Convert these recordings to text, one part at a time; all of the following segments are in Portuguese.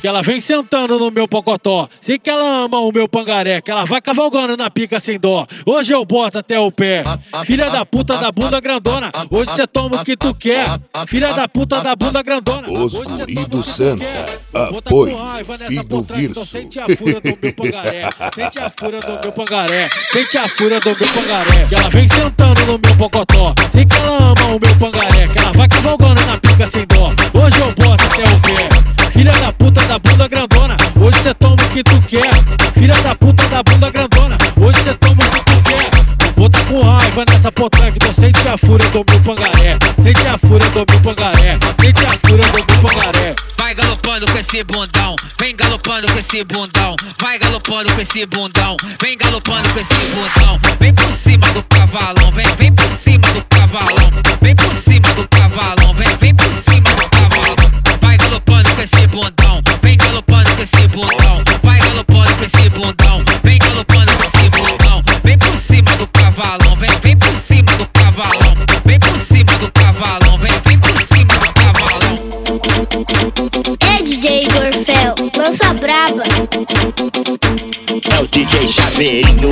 Que ela vem sentando no meu pocotó. Sei que ela ama o meu pangaré. Que ela vai cavalgando na pica sem dó. Hoje eu boto até o pé. Filha da puta da bunda grandona. Hoje cê toma o que tu quer. Filha da puta da bunda grandona. Os guri do Santa. Apoio. Filho do Virso. Sente a fúria do meu pangaré. Sente a fúria do meu pangaré. Sente a fúria do meu pangaré. Que ela vem sentando no meu pocotó. Sei que ela ama o meu pangaré. Que ela vai cavalgando na pica sem dó. Hoje eu boto até o pé. Filha da puta da bunda grandona. Hoje cê toma o que tu quer. Filha da puta da bunda grandona. Hoje cê toma o que tu quer. Vou tá com raiva nessa potranca. Então sente a fúria do meu pangaré. Sente a fúria do meu pangaré. Sente a fúria do meu pangaré. Vai galopando com esse bundão, vem galopando com esse bundão. Vai galopando com esse bundão, vem galopando com esse bundão. Vem por cima do cavalão, vem por cima do cavalão. Vem por cima do cavalão, vem por cima do cavalão. Vai galopando com esse bundão, vem galopando com esse bundão. Vai galopando com esse bundão, vem galopando com esse bundão. Vem por cima do cavalão, vem por cima do cavalão. Vem por cima do cavalão, vem por cima do cavalão. É DJ Gorfel, lança braba. É o DJ Chaveirinho.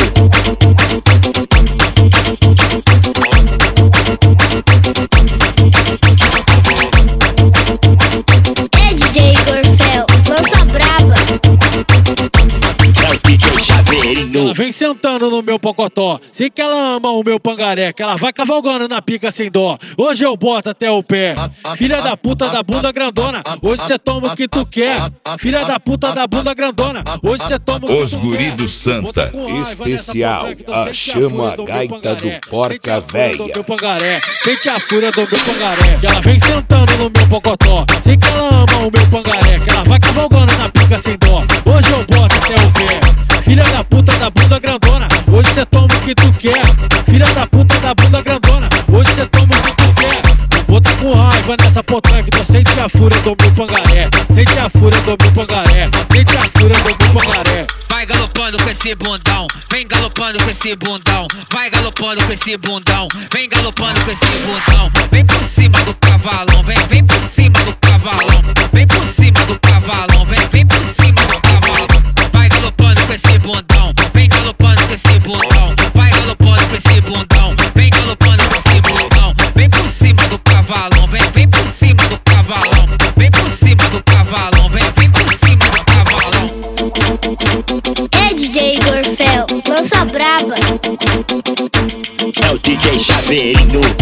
É DJ Gorfel, lança braba. É o DJ Chaveirinho. Ela vem sentando no meu pocotó. Sei que ela ama o meu pangaré. Que ela vai cavalgando na pica sem dó. Hoje eu boto até o pé. Filha da puta da bunda grandona. Hoje cê toma o que tu quer. Filha da puta da bunda grandona. Hoje cê toma o que tu quer. Os guri do Santa. Especial. A chama a gaita do Porca Véia. Sente a fúria do meu pangaré. Que ela vem sentando no meu pocotó. Sei que ela ama o meu pangaré. Que ela vai cavalgando na pica sem dó. Hoje eu boto até o pé. Filha da puta da bunda grandona. Hoje cê toma o que tu quer. Filha da puta da bunda grandona. Hoje cê toma o que tu quer. Vou tá com raiva nessa potranca. Então sente a fúria do meu pangaré. Sente a fúria do meu pangaré. Sente a fúria do meu pangaré. Vai galopando com esse bundão, vem galopando com esse bundão. Vai galopando com esse bundão, vem galopando com esse bundão. Vem por cima do cavalão, vem por cima do cavalão. Vem por cima do cavalão, vem por cima do cavalão. Vai galopando com esse bundão, vem galopando com esse bundão. Vai galopando com esse bundão, vem galopando com esse bundão. Vem por cima do cavalão, vem por cima do cavalão. Vem por cima do cavalão, vem por cima do cavalão. É DJ Gorfel, lança braba. É o DJ Chaveirinho.